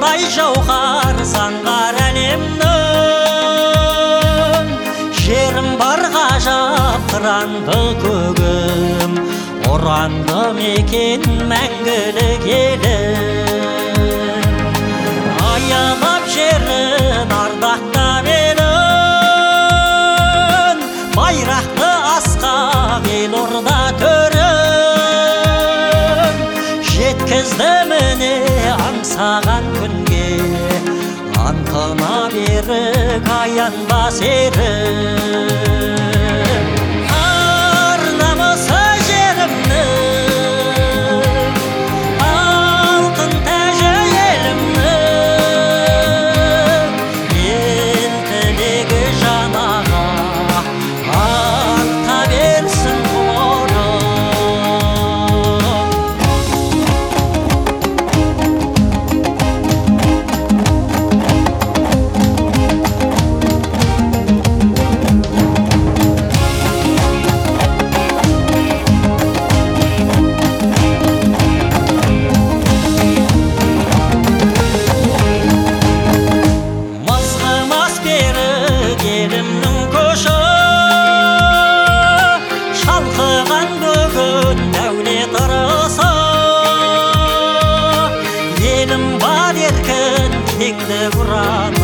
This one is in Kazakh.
таңдай жауһар заңғар әлемнің, жерім бар ғажап қыранды көгім, ұранды мекен мәңгілік елім. Аялап жерін ардақтап елін, байрақты асқақ елорда төрін, жеткізді міне аңсаған күнге, антына берік аянбас ерік. Ар намысы жерімнің, алтын тәжі елімнің, ел тілегі жанаға арта берсін ғұмырым. Елімнің көші шалқыған бүгін дәулет ырысы, елім бар еркін кеңдік ұран,